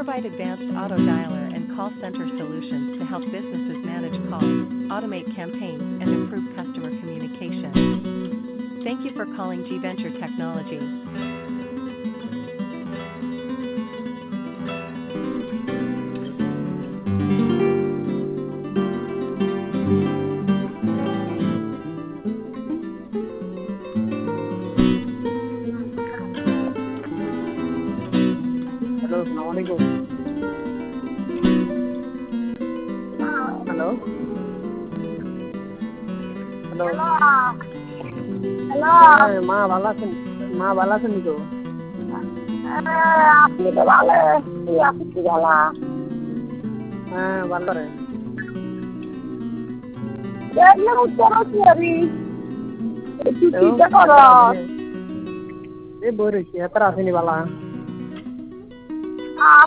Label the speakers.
Speaker 1: provide advanced auto dialer and call center solutions to help businesses manage calls, automate campaigns, and improve customer communication. Thank you for calling G Venture Technology.
Speaker 2: Hello अस्सलाम वालेकुम। Hello hello
Speaker 3: hello
Speaker 2: হ্যাঁ মা ভালো আছেন তো?
Speaker 3: আপনি তো ভালো তুই আছিস কি ভালো
Speaker 2: হ্যাঁ ভালো রে।
Speaker 3: দেখলে উত্তর করি একটু চিন্তা করো
Speaker 2: এই বই রয়েছি এত আসেনি বালা।